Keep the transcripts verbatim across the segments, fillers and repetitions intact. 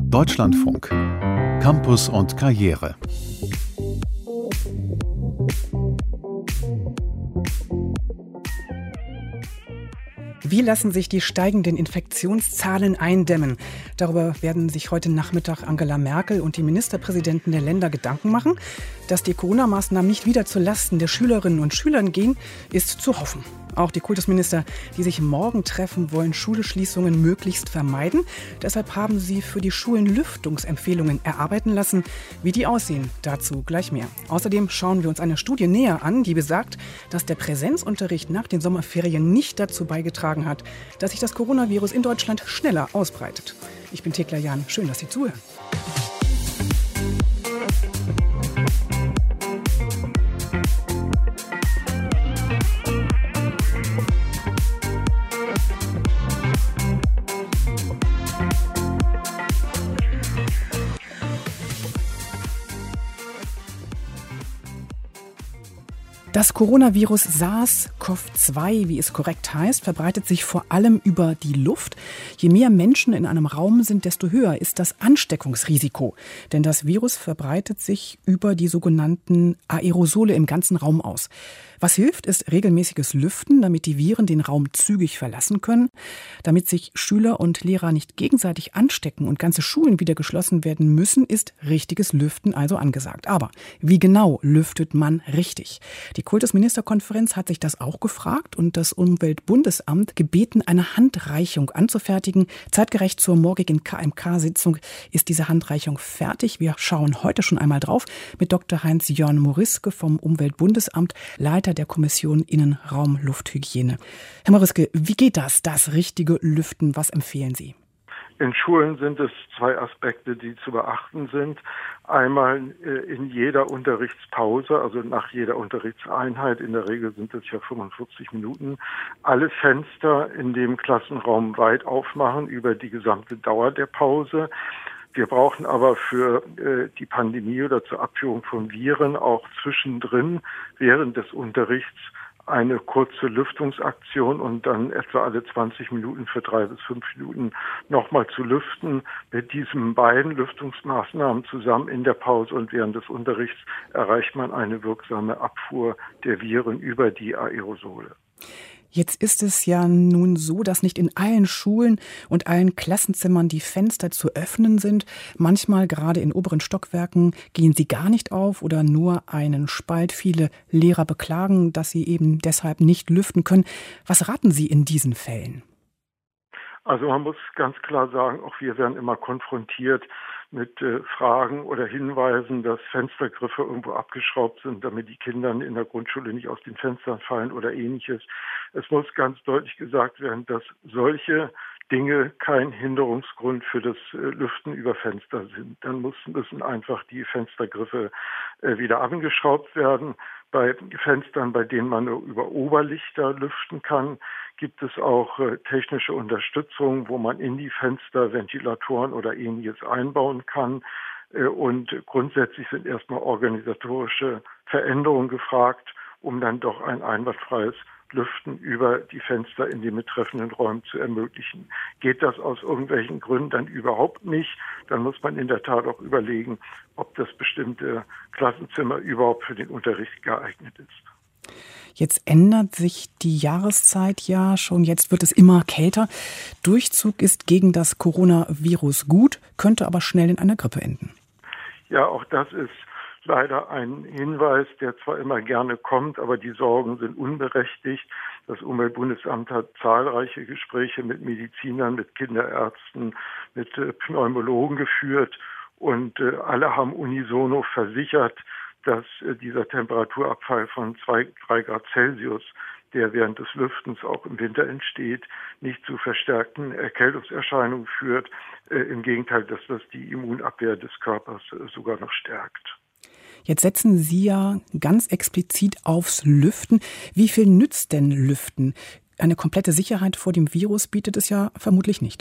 Deutschlandfunk. Campus und Karriere. Wie lassen sich die steigenden Infektionszahlen eindämmen? Darüber werden sich heute Nachmittag Angela Merkel und die Ministerpräsidenten der Länder Gedanken machen. Dass die Corona-Maßnahmen nicht wieder zu Lasten der Schülerinnen und Schüler gehen, ist zu hoffen. Auch die Kultusminister, die sich morgen treffen, wollen Schulschließungen möglichst vermeiden. Deshalb haben sie für die Schulen Lüftungsempfehlungen erarbeiten lassen. Wie die aussehen, dazu gleich mehr. Außerdem schauen wir uns eine Studie näher an, die besagt, dass der Präsenzunterricht nach den Sommerferien nicht dazu beigetragen hat, dass sich das Coronavirus in Deutschland schneller ausbreitet. Ich bin Thekla Jahn. Schön, dass Sie zuhören. Das Coronavirus SARS-C o V zwei, wie es korrekt heißt, verbreitet sich vor allem über die Luft. Je mehr Menschen in einem Raum sind, desto höher ist das Ansteckungsrisiko. Denn das Virus verbreitet sich über die sogenannten Aerosole im ganzen Raum aus. Was hilft, ist regelmäßiges Lüften, damit die Viren den Raum zügig verlassen können. Damit sich Schüler und Lehrer nicht gegenseitig anstecken und ganze Schulen wieder geschlossen werden müssen, ist richtiges Lüften also angesagt. Aber wie genau lüftet man richtig? Die Kultusministerkonferenz hat sich das auch gefragt und das Umweltbundesamt gebeten, eine Handreichung anzufertigen. Zeitgerecht zur morgigen K M K-Sitzung ist diese Handreichung fertig. Wir schauen heute schon einmal drauf mit Doktor Heinz-Jörn Moriske vom Umweltbundesamt, Leiter der Kommission Innenraum-Lufthygiene. Herr Moriske, wie geht das, das richtige Lüften? Was empfehlen Sie? In Schulen sind es zwei Aspekte, die zu beachten sind. Einmal äh, in jeder Unterrichtspause, also nach jeder Unterrichtseinheit, in der Regel sind es ja fünfundvierzig Minuten, alle Fenster in dem Klassenraum weit aufmachen über die gesamte Dauer der Pause. Wir brauchen aber für äh, die Pandemie oder zur Abführung von Viren auch zwischendrin während des Unterrichts eine kurze Lüftungsaktion und dann etwa alle zwanzig Minuten für drei bis fünf Minuten nochmal zu lüften. Mit diesen beiden Lüftungsmaßnahmen zusammen in der Pause und während des Unterrichts erreicht man eine wirksame Abfuhr der Viren über die Aerosole. Jetzt ist es ja nun so, dass nicht in allen Schulen und allen Klassenzimmern die Fenster zu öffnen sind. Manchmal, gerade in oberen Stockwerken, gehen sie gar nicht auf oder nur einen Spalt. Viele Lehrer beklagen, dass sie eben deshalb nicht lüften können. Was raten Sie in diesen Fällen? Also man muss ganz klar sagen, auch wir werden immer konfrontiert mit äh, Fragen oder Hinweisen, dass Fenstergriffe irgendwo abgeschraubt sind, damit die Kinder in der Grundschule nicht aus den Fenstern fallen oder ähnliches. Es muss ganz deutlich gesagt werden, dass solche Dinge kein Hinderungsgrund für das äh, Lüften über Fenster sind. Dann muss, müssen einfach die Fenstergriffe äh, wieder angeschraubt werden. Bei Fenstern, bei denen man nur über Oberlichter lüften kann, gibt es auch äh, technische Unterstützung, wo man in die Fenster Ventilatoren oder ähnliches einbauen kann. Äh, und grundsätzlich sind erstmal organisatorische Veränderungen gefragt, um dann doch ein einwandfreies Lüften über die Fenster in den betreffenden Räumen zu ermöglichen. Geht das aus irgendwelchen Gründen dann überhaupt nicht, dann muss man in der Tat auch überlegen, ob das bestimmte Klassenzimmer überhaupt für den Unterricht geeignet ist. Jetzt ändert sich die Jahreszeit ja schon, jetzt wird es immer kälter. Durchzug ist gegen das Coronavirus gut, könnte aber schnell in einer Grippe enden. Ja, auch das ist leider ein Hinweis, der zwar immer gerne kommt, aber die Sorgen sind unberechtigt. Das Umweltbundesamt hat zahlreiche Gespräche mit Medizinern, mit Kinderärzten, mit äh, Pneumologen geführt und äh, alle haben unisono versichert, dass äh, dieser Temperaturabfall von zwei, drei Grad Celsius, der während des Lüftens auch im Winter entsteht, nicht zu verstärkten Erkältungserscheinungen führt. Äh, Im Gegenteil, dass das die Immunabwehr des Körpers äh, sogar noch stärkt. Jetzt setzen Sie ja ganz explizit aufs Lüften. Wie viel nützt denn Lüften? Eine komplette Sicherheit vor dem Virus bietet es ja vermutlich nicht.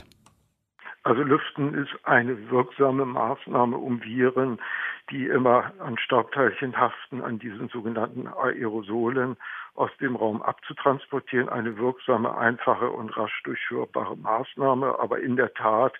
Also Lüften ist eine wirksame Maßnahme, um Viren, die immer an Staubteilchen haften, an diesen sogenannten Aerosolen aus dem Raum abzutransportieren. Eine wirksame, einfache und rasch durchführbare Maßnahme. Aber in der Tat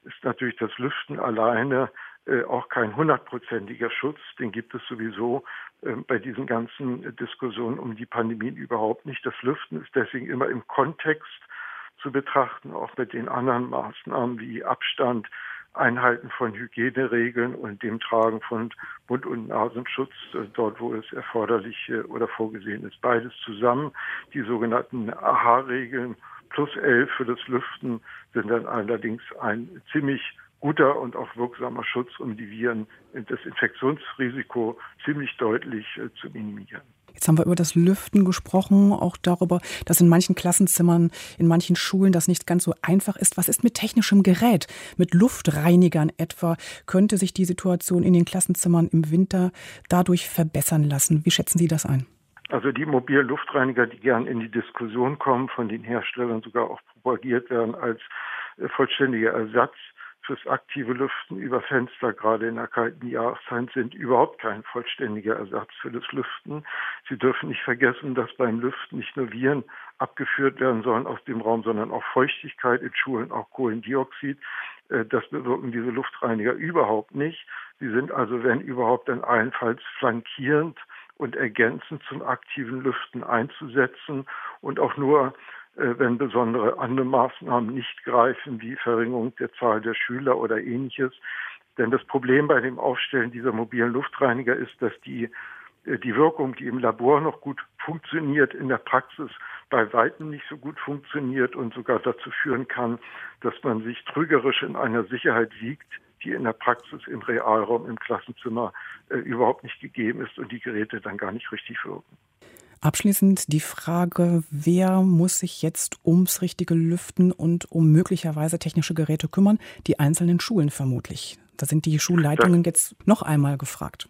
ist natürlich das Lüften alleine äh, auch kein hundertprozentiger Schutz. Den gibt es sowieso äh, bei diesen ganzen äh, Diskussionen um die Pandemien überhaupt nicht. Das Lüften ist deswegen immer im Kontext zu betrachten, auch mit den anderen Maßnahmen wie Abstand, Einhalten von Hygieneregeln und dem Tragen von Mund- und Nasenschutz, äh, dort wo es erforderlich äh, oder vorgesehen ist. Beides zusammen, die sogenannten A H A-Regeln plus elf für das Lüften sind dann allerdings ein ziemlich guter und auch wirksamer Schutz, um die Viren, das Infektionsrisiko ziemlich deutlich äh, zu minimieren. Jetzt haben wir über das Lüften gesprochen, auch darüber, dass in manchen Klassenzimmern, in manchen Schulen das nicht ganz so einfach ist. Was ist mit technischem Gerät, mit Luftreinigern etwa? Könnte sich die Situation in den Klassenzimmern im Winter dadurch verbessern lassen? Wie schätzen Sie das ein? Also die mobilen Luftreiniger, die gern in die Diskussion kommen, von den Herstellern sogar auch propagiert werden als äh, vollständiger Ersatz fürs aktive Lüften über Fenster, gerade in der kalten Jahreszeit, sind überhaupt kein vollständiger Ersatz für das Lüften. Sie dürfen nicht vergessen, dass beim Lüften nicht nur Viren abgeführt werden sollen aus dem Raum, sondern auch Feuchtigkeit, in Schulen auch Kohlendioxid. Das bewirken diese Luftreiniger überhaupt nicht. Sie sind also, wenn überhaupt, dann allenfalls flankierend und ergänzend zum aktiven Lüften einzusetzen und auch nur wenn besondere andere Maßnahmen nicht greifen, wie Verringerung der Zahl der Schüler oder Ähnliches. Denn das Problem bei dem Aufstellen dieser mobilen Luftreiniger ist, dass die, die Wirkung, die im Labor noch gut funktioniert, in der Praxis bei weitem nicht so gut funktioniert und sogar dazu führen kann, dass man sich trügerisch in einer Sicherheit wiegt, die in der Praxis im Realraum, im Klassenzimmer äh, überhaupt nicht gegeben ist und die Geräte dann gar nicht richtig wirken. Abschließend die Frage, wer muss sich jetzt ums richtige Lüften und um möglicherweise technische Geräte kümmern? Die einzelnen Schulen vermutlich. Da sind die Schulleitungen das, jetzt noch einmal gefragt.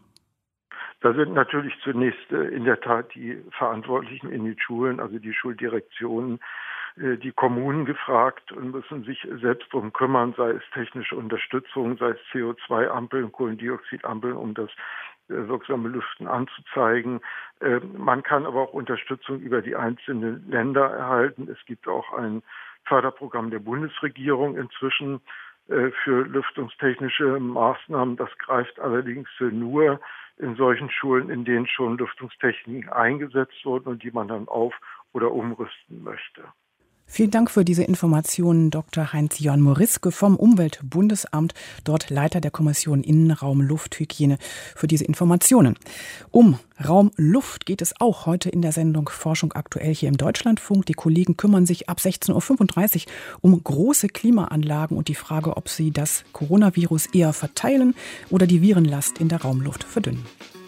Da sind natürlich zunächst äh, in der Tat die Verantwortlichen in den Schulen, also die Schuldirektionen, äh, die Kommunen gefragt und müssen sich selbst darum kümmern, sei es technische Unterstützung, sei es C O zwei Ampeln, Kohlendioxidampeln, um das wirksame Lüften anzuzeigen. Man kann aber auch Unterstützung über die einzelnen Länder erhalten. Es gibt auch ein Förderprogramm der Bundesregierung inzwischen für lüftungstechnische Maßnahmen. Das greift allerdings nur in solchen Schulen, in denen schon Lüftungstechniken eingesetzt wurden und die man dann auf- oder umrüsten möchte. Vielen Dank für diese Informationen, Doktor Heinz-Jörn Moriske vom Umweltbundesamt, dort Leiter der Kommission Innenraum Lufthygiene, für diese Informationen. Um Raumluft geht es auch heute in der Sendung Forschung aktuell hier im Deutschlandfunk. Die Kollegen kümmern sich ab sechzehn Uhr fünfunddreißig um große Klimaanlagen und die Frage, ob sie das Coronavirus eher verteilen oder die Virenlast in der Raumluft verdünnen.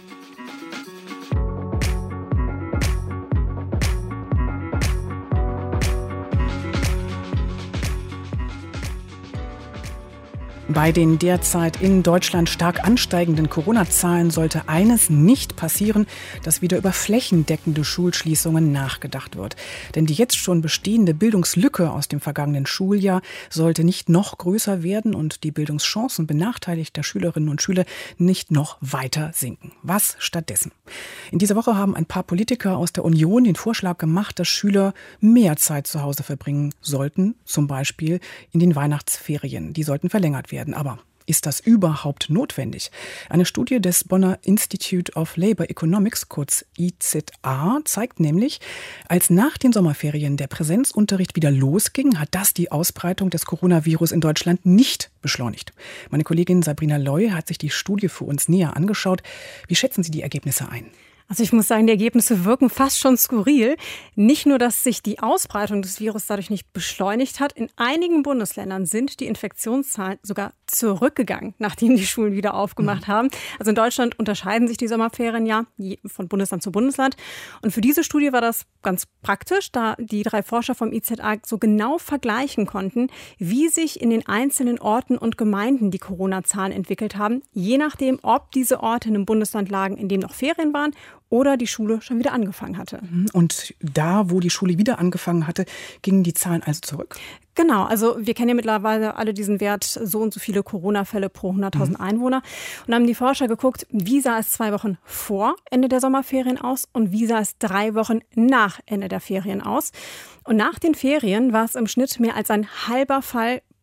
Bei den derzeit in Deutschland stark ansteigenden Corona-Zahlen sollte eines nicht passieren, dass wieder über flächendeckende Schulschließungen nachgedacht wird. Denn die jetzt schon bestehende Bildungslücke aus dem vergangenen Schuljahr sollte nicht noch größer werden und die Bildungschancen benachteiligter Schülerinnen und Schüler nicht noch weiter sinken. Was stattdessen? In dieser Woche haben ein paar Politiker aus der Union den Vorschlag gemacht, dass Schüler mehr Zeit zu Hause verbringen sollten, zum Beispiel in den Weihnachtsferien. Die sollten verlängert werden. Aber ist das überhaupt notwendig? Eine Studie des Bonner Institute of Labor Economics, kurz I Z A, zeigt nämlich, als nach den Sommerferien der Präsenzunterricht wieder losging, hat das die Ausbreitung des Coronavirus in Deutschland nicht beschleunigt. Meine Kollegin Sabrina Loy hat sich die Studie für uns näher angeschaut. Wie schätzen Sie die Ergebnisse ein? Also ich muss sagen, die Ergebnisse wirken fast schon skurril. Nicht nur, dass sich die Ausbreitung des Virus dadurch nicht beschleunigt hat, in einigen Bundesländern sind die Infektionszahlen sogar zurückgegangen, nachdem die Schulen wieder aufgemacht mhm. haben. Also in Deutschland unterscheiden sich die Sommerferien ja von Bundesland zu Bundesland. Und für diese Studie war das ganz praktisch, da die drei Forscher vom I Z A so genau vergleichen konnten, wie sich in den einzelnen Orten und Gemeinden die Corona-Zahlen entwickelt haben, je nachdem, ob diese Orte in einem Bundesland lagen, in dem noch Ferien waren oder die Schule schon wieder angefangen hatte. Und da, wo die Schule wieder angefangen hatte, gingen die Zahlen also zurück? Genau, also wir kennen ja mittlerweile alle diesen Wert, so und so viele Corona-Fälle pro hunderttausend mhm. Einwohner. Und haben die Forscher geguckt, wie sah es zwei Wochen vor Ende der Sommerferien aus und wie sah es drei Wochen nach Ende der Ferien aus. Und nach den Ferien war es im Schnitt mehr als ein halber Fall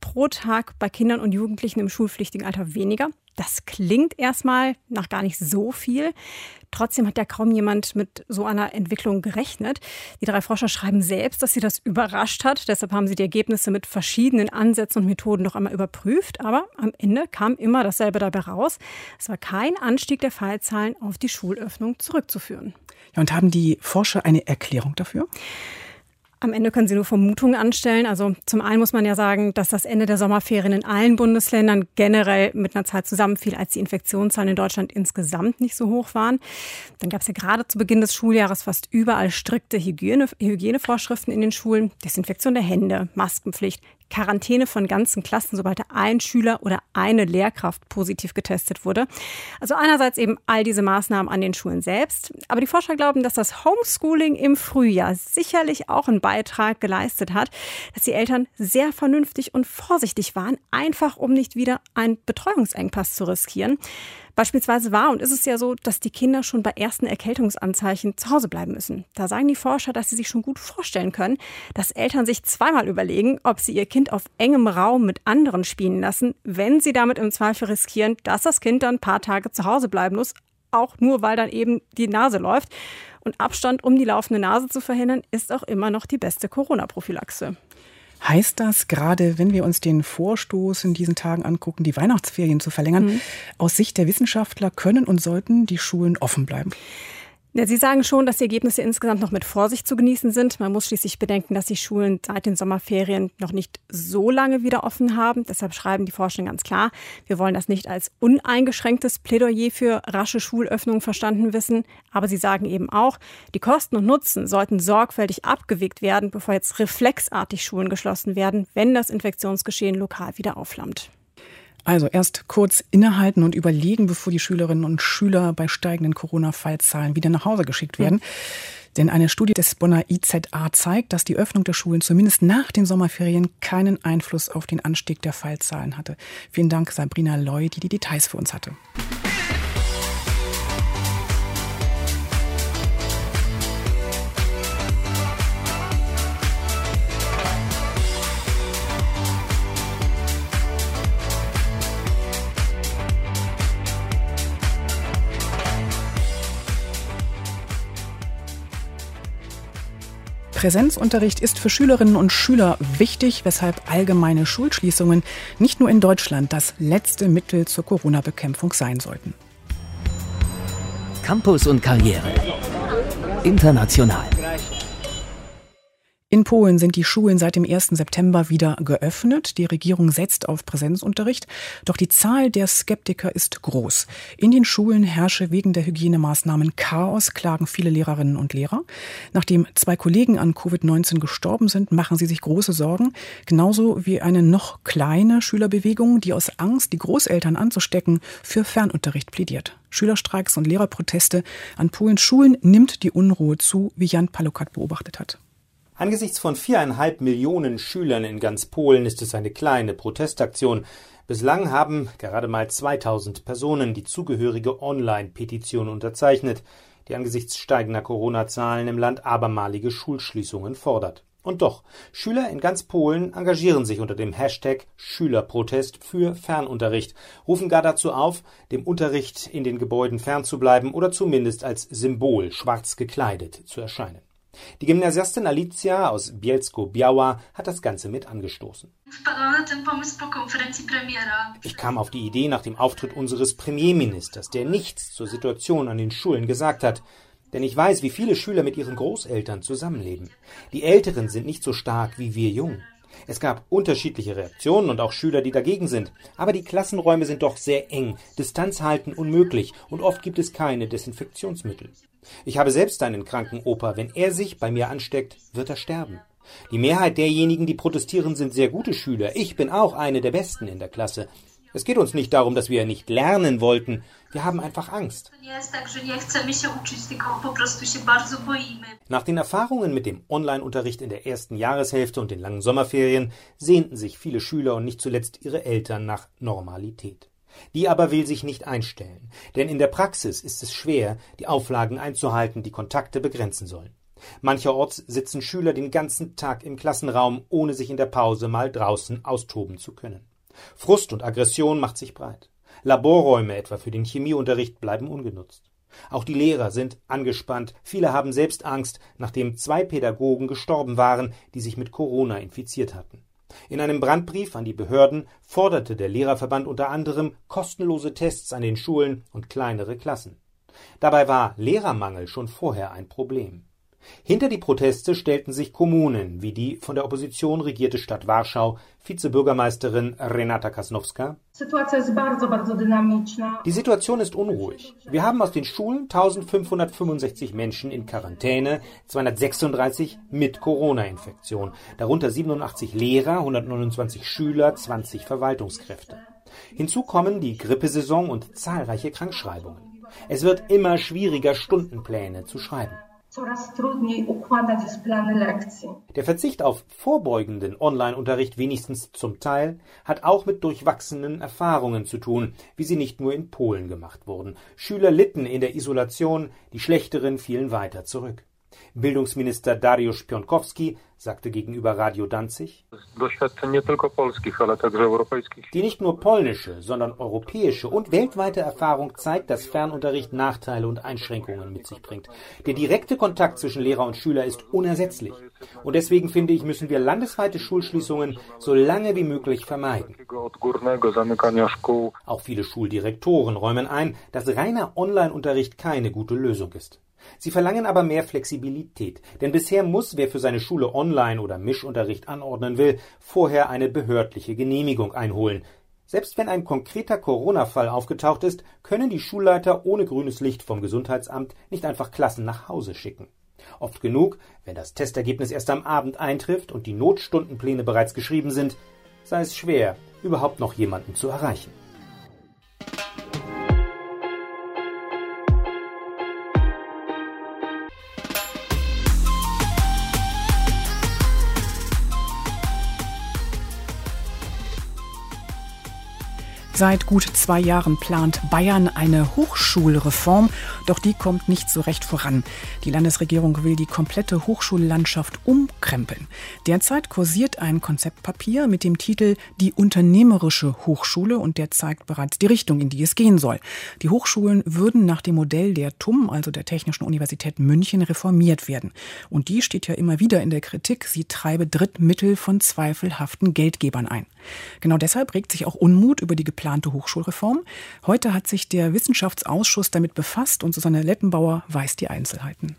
pro Tag bei Kindern und Jugendlichen im schulpflichtigen Alter weniger. Das klingt erstmal nach gar nicht so viel. Trotzdem hat ja kaum jemand mit so einer Entwicklung gerechnet. Die drei Forscher schreiben selbst, dass sie das überrascht hat. Deshalb haben sie die Ergebnisse mit verschiedenen Ansätzen und Methoden noch einmal überprüft. Aber am Ende kam immer dasselbe dabei raus. Es war kein Anstieg der Fallzahlen auf die Schulöffnung zurückzuführen. Ja, und haben die Forscher eine Erklärung dafür? Am Ende können sie nur Vermutungen anstellen. Also zum einen muss man ja sagen, dass das Ende der Sommerferien in allen Bundesländern generell mit einer Zeit zusammenfiel, als die Infektionszahlen in Deutschland insgesamt nicht so hoch waren. Dann gab es ja gerade zu Beginn des Schuljahres fast überall strikte Hygiene, Hygienevorschriften in den Schulen. Desinfektion der Hände, Maskenpflicht, Quarantäne von ganzen Klassen, sobald ein Schüler oder eine Lehrkraft positiv getestet wurde. Also einerseits eben all diese Maßnahmen an den Schulen selbst. Aber die Forscher glauben, dass das Homeschooling im Frühjahr sicherlich auch einen Beitrag geleistet hat, dass die Eltern sehr vernünftig und vorsichtig waren, einfach um nicht wieder einen Betreuungsengpass zu riskieren. Beispielsweise war und ist es ja so, dass die Kinder schon bei ersten Erkältungsanzeichen zu Hause bleiben müssen. Da sagen die Forscher, dass sie sich schon gut vorstellen können, dass Eltern sich zweimal überlegen, ob sie ihr Kind auf engem Raum mit anderen spielen lassen, wenn sie damit im Zweifel riskieren, dass das Kind dann ein paar Tage zu Hause bleiben muss, auch nur weil dann eben die Nase läuft. Und Abstand, um die laufende Nase zu verhindern, ist auch immer noch die beste Corona-Prophylaxe. Heißt das, gerade wenn wir uns den Vorstoß in diesen Tagen angucken, die Weihnachtsferien zu verlängern, mhm. aus Sicht der Wissenschaftler können und sollten die Schulen offen bleiben? Ja, Sie sagen schon, dass die Ergebnisse insgesamt noch mit Vorsicht zu genießen sind. Man muss schließlich bedenken, dass die Schulen seit den Sommerferien noch nicht so lange wieder offen haben. Deshalb schreiben die Forscher ganz klar, wir wollen das nicht als uneingeschränktes Plädoyer für rasche Schulöffnung verstanden wissen. Aber sie sagen eben auch, die Kosten und Nutzen sollten sorgfältig abgewegt werden, bevor jetzt reflexartig Schulen geschlossen werden, wenn das Infektionsgeschehen lokal wieder aufflammt. Also erst kurz innehalten und überlegen, bevor die Schülerinnen und Schüler bei steigenden Corona-Fallzahlen wieder nach Hause geschickt werden. Mhm. Denn eine Studie des Bonner I Z A zeigt, dass die Öffnung der Schulen zumindest nach den Sommerferien keinen Einfluss auf den Anstieg der Fallzahlen hatte. Vielen Dank, Sabrina Loy, die die Details für uns hatte. Präsenzunterricht ist für Schülerinnen und Schüler wichtig, weshalb allgemeine Schulschließungen nicht nur in Deutschland das letzte Mittel zur Corona-Bekämpfung sein sollten. Campus und Karriere. International. In Polen sind die Schulen seit dem ersten September wieder geöffnet. Die Regierung setzt auf Präsenzunterricht. Doch die Zahl der Skeptiker ist groß. In den Schulen herrsche wegen der Hygienemaßnahmen Chaos, klagen viele Lehrerinnen und Lehrer. Nachdem zwei Kollegen an Covid neunzehn gestorben sind, machen sie sich große Sorgen. Genauso wie eine noch kleine Schülerbewegung, die aus Angst, die Großeltern anzustecken, für Fernunterricht plädiert. Schülerstreiks und Lehrerproteste an Polens Schulen nimmt die Unruhe zu, wie Jan Palukat beobachtet hat. Angesichts von viereinhalb Millionen Schülern in ganz Polen ist es eine kleine Protestaktion. Bislang haben gerade mal zweitausend Personen die zugehörige Online-Petition unterzeichnet, die angesichts steigender Corona-Zahlen im Land abermalige Schulschließungen fordert. Und doch, Schüler in ganz Polen engagieren sich unter dem Hashtag Schülerprotest für Fernunterricht, rufen gar dazu auf, dem Unterricht in den Gebäuden fernzubleiben oder zumindest als Symbol schwarz gekleidet zu erscheinen. Die Gymnasiastin Alicja aus Bielsko-Biała hat das Ganze mit angestoßen. Ich kam auf die Idee nach dem Auftritt unseres Premierministers, der nichts zur Situation an den Schulen gesagt hat. Denn ich weiß, wie viele Schüler mit ihren Großeltern zusammenleben. Die Älteren sind nicht so stark wie wir Jungen. Es gab unterschiedliche Reaktionen und auch Schüler, die dagegen sind. Aber die Klassenräume sind doch sehr eng, Distanz halten unmöglich und oft gibt es keine Desinfektionsmittel. Ich habe selbst einen kranken Opa. Wenn er sich bei mir ansteckt, wird er sterben. Die Mehrheit derjenigen, die protestieren, sind sehr gute Schüler. Ich bin auch eine der Besten in der Klasse. Es geht uns nicht darum, dass wir nicht lernen wollten. Wir haben einfach Angst. Nach den Erfahrungen mit dem Online-Unterricht in der ersten Jahreshälfte und den langen Sommerferien sehnten sich viele Schüler und nicht zuletzt ihre Eltern nach Normalität. Die aber will sich nicht einstellen, denn in der Praxis ist es schwer, die Auflagen einzuhalten, die Kontakte begrenzen sollen. Mancherorts sitzen Schüler den ganzen Tag im Klassenraum, ohne sich in der Pause mal draußen austoben zu können. Frust und Aggression macht sich breit. Laborräume etwa für den Chemieunterricht bleiben ungenutzt. Auch die Lehrer sind angespannt. Viele haben selbst Angst, nachdem zwei Pädagogen gestorben waren, die sich mit Corona infiziert hatten. In einem Brandbrief an die Behörden forderte der Lehrerverband unter anderem kostenlose Tests an den Schulen und kleinere Klassen. Dabei war Lehrermangel schon vorher ein Problem. Hinter die Proteste stellten sich Kommunen wie die von der Opposition regierte Stadt Warschau, Vizebürgermeisterin Renata Kasnowska. Die Situation ist unruhig. Wir haben aus den Schulen eintausendfünfhundertfünfundsechzig Menschen in Quarantäne, zweihundertsechsunddreißig mit Corona-Infektion, darunter siebenundachtzig Lehrer, hundertneunundzwanzig Schüler, zwanzig Verwaltungskräfte. Hinzu kommen die Grippesaison und zahlreiche Krankschreibungen. Es wird immer schwieriger, Stundenpläne zu schreiben. Der Verzicht auf vorbeugenden Online-Unterricht wenigstens zum Teil hat auch mit durchwachsenen Erfahrungen zu tun, wie sie nicht nur in Polen gemacht wurden. Schüler litten in der Isolation, die schlechteren fielen weiter zurück. Bildungsminister Dariusz Pionkowski sagte gegenüber Radio Danzig: Die nicht nur polnische, sondern europäische und weltweite Erfahrung zeigt, dass Fernunterricht Nachteile und Einschränkungen mit sich bringt. Der direkte Kontakt zwischen Lehrer und Schüler ist unersetzlich. Und deswegen finde ich, müssen wir landesweite Schulschließungen so lange wie möglich vermeiden. Auch viele Schuldirektoren räumen ein, dass reiner Online-Unterricht keine gute Lösung ist. Sie verlangen aber mehr Flexibilität, denn bisher muss, wer für seine Schule Online- oder Mischunterricht anordnen will, vorher eine behördliche Genehmigung einholen. Selbst wenn ein konkreter Corona-Fall aufgetaucht ist, können die Schulleiter ohne grünes Licht vom Gesundheitsamt nicht einfach Klassen nach Hause schicken. Oft genug, wenn das Testergebnis erst am Abend eintrifft und die Notstundenpläne bereits geschrieben sind, sei es schwer, überhaupt noch jemanden zu erreichen. Seit gut zwei Jahren plant Bayern eine Hochschulreform, doch die kommt nicht so recht voran. Die Landesregierung will die komplette Hochschullandschaft umkrempeln. Derzeit kursiert ein Konzeptpapier mit dem Titel Die unternehmerische Hochschule und der zeigt bereits die Richtung, in die es gehen soll. Die Hochschulen würden nach dem Modell der T U M, also der Technischen Universität München, reformiert werden. Und die steht ja immer wieder in der Kritik, sie treibe Drittmittel von zweifelhaften Geldgebern ein. Genau deshalb regt sich auch Unmut über die geplante Hochschulreform. Heute hat sich der Wissenschaftsausschuss damit befasst und Susanne Lettenbauer weiß die Einzelheiten.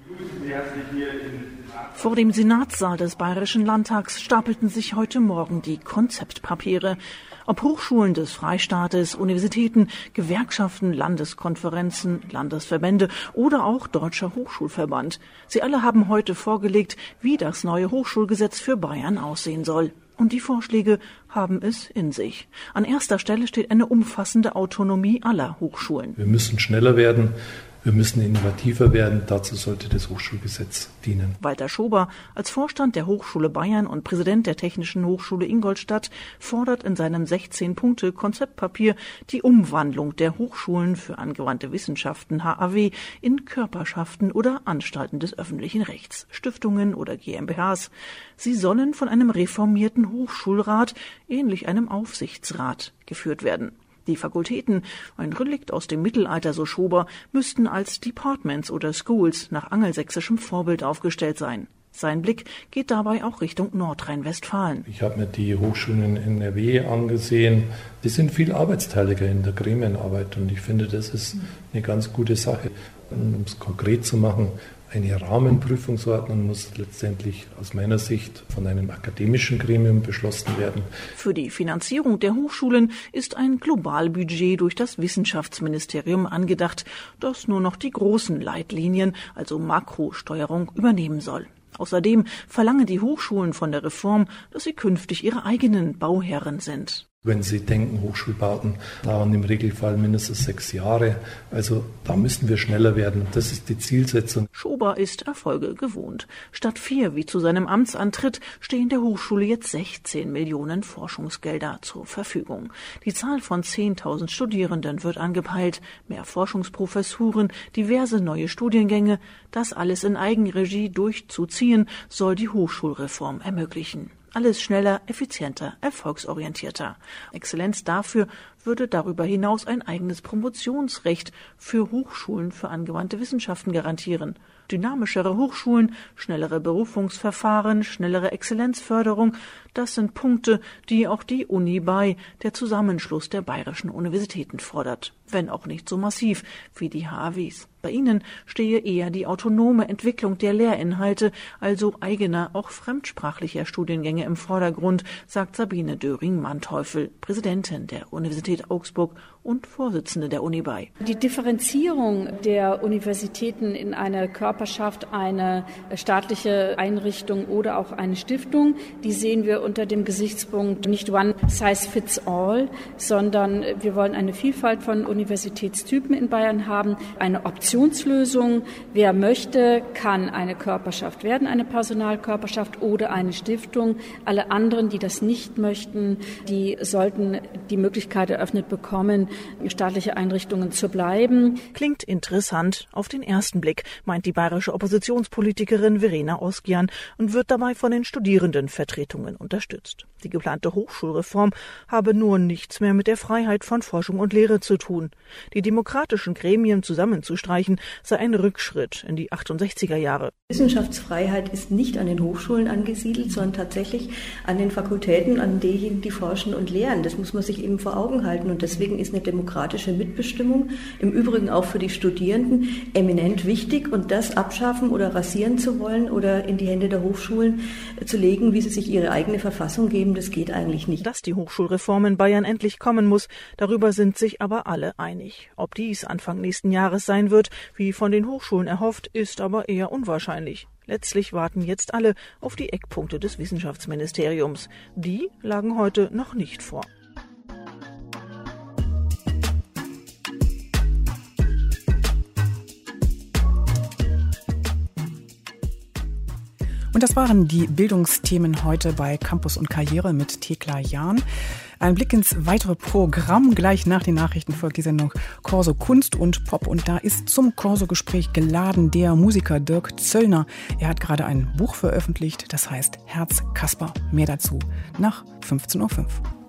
Vor dem Senatssaal des Bayerischen Landtags stapelten sich heute Morgen die Konzeptpapiere. Ob Hochschulen des Freistaates, Universitäten, Gewerkschaften, Landeskonferenzen, Landesverbände oder auch Deutscher Hochschulverband. Sie alle haben heute vorgelegt, wie das neue Hochschulgesetz für Bayern aussehen soll. Und die Vorschläge haben es in sich. An erster Stelle steht eine umfassende Autonomie aller Hochschulen. Wir müssen schneller werden. Wir müssen innovativer werden. Dazu sollte das Hochschulgesetz dienen. Walter Schober, als Vorstand der Hochschule Bayern und Präsident der Technischen Hochschule Ingolstadt, fordert in seinem sechzehn-Punkte-Konzeptpapier die Umwandlung der Hochschulen für angewandte Wissenschaften H A W in Körperschaften oder Anstalten des öffentlichen Rechts, Stiftungen oder G m b Hs. Sie sollen von einem reformierten Hochschulrat, ähnlich einem Aufsichtsrat, geführt werden. Die Fakultäten, ein Relikt aus dem Mittelalter, so Schober, müssten als Departments oder Schools nach angelsächsischem Vorbild aufgestellt sein. Sein Blick geht dabei auch Richtung Nordrhein-Westfalen. Ich habe mir die Hochschulen in N R W angesehen. Die sind viel arbeitsteiliger in der Gremienarbeit und ich finde, das ist eine ganz gute Sache. Um es konkret zu machen, eine Rahmenprüfungsordnung muss letztendlich aus meiner Sicht von einem akademischen Gremium beschlossen werden. Für die Finanzierung der Hochschulen ist ein Globalbudget durch das Wissenschaftsministerium angedacht, das nur noch die großen Leitlinien, also Makrosteuerung, übernehmen soll. Außerdem verlangen die Hochschulen von der Reform, dass sie künftig ihre eigenen Bauherren sind. Wenn Sie denken, Hochschulbauten dauern im Regelfall mindestens sechs Jahre. Also da müssen wir schneller werden. Und das ist die Zielsetzung. Schober ist Erfolge gewohnt. Statt vier wie zu seinem Amtsantritt stehen der Hochschule jetzt sechzehn Millionen Forschungsgelder zur Verfügung. Die Zahl von zehntausend Studierenden wird angepeilt. Mehr Forschungsprofessuren, diverse neue Studiengänge. Das alles in Eigenregie durchzuziehen, soll die Hochschulreform ermöglichen. Alles schneller, effizienter, erfolgsorientierter. Exzellenz dafür würde darüber hinaus ein eigenes Promotionsrecht für Hochschulen für angewandte Wissenschaften garantieren. Dynamischere Hochschulen, schnellere Berufungsverfahren, schnellere Exzellenzförderung, das sind Punkte, die auch die Unibai, der Zusammenschluss der bayerischen Universitäten, fordert. Wenn auch nicht so massiv wie die H A Ws. Bei ihnen stehe eher die autonome Entwicklung der Lehrinhalte, also eigener, auch fremdsprachlicher Studiengänge im Vordergrund, sagt Sabine Döring-Manteuffel, Präsidentin der Universität Augsburg und Vorsitzende der Unibai. Die Differenzierung der Universitäten in eine Körperschaft, eine staatliche Einrichtung oder auch eine Stiftung, die sehen wir unter dem Gesichtspunkt nicht one size fits all, sondern wir wollen eine Vielfalt von Universitätstypen in Bayern haben, eine Optionslösung. Wer möchte, kann eine Körperschaft werden, eine Personalkörperschaft oder eine Stiftung. Alle anderen, die das nicht möchten, die sollten die Möglichkeit eröffnet bekommen, staatliche Einrichtungen zu bleiben. Klingt interessant auf den ersten Blick, meint die bayerische Oppositionspolitikerin Verena Oskian und wird dabei von den Studierendenvertretungen unterstützt. Die geplante Hochschulreform habe nur nichts mehr mit der Freiheit von Forschung und Lehre zu tun. Die demokratischen Gremien zusammenzustreichen, sei ein Rückschritt in die achtundsechziger Jahre. Wissenschaftsfreiheit ist nicht an den Hochschulen angesiedelt, sondern tatsächlich an den Fakultäten, an denen die forschen und lehren. Das muss man sich eben vor Augen halten. Und deswegen ist eine demokratische Mitbestimmung, im Übrigen auch für die Studierenden, eminent wichtig. Und das abschaffen oder rasieren zu wollen oder in die Hände der Hochschulen zu legen, wie sie sich ihre eigene Verfassung geben, das geht eigentlich nicht. Dass die Hochschulreform in Bayern endlich kommen muss, darüber sind sich aber alle einig. Ob dies Anfang nächsten Jahres sein wird, wie von den Hochschulen erhofft, ist aber eher unwahrscheinlich. Letztlich warten jetzt alle auf die Eckpunkte des Wissenschaftsministeriums. Die lagen heute noch nicht vor. Und das waren die Bildungsthemen heute bei Campus und Karriere mit Thekla Jahn. Ein Blick ins weitere Programm. Gleich nach den Nachrichten folgt die Sendung Corso Kunst und Pop. Und da ist zum Corso-Gespräch geladen der Musiker Dirk Zöllner. Er hat gerade ein Buch veröffentlicht, das heißt Herz Kasper. Mehr dazu nach fünfzehn Uhr fünf.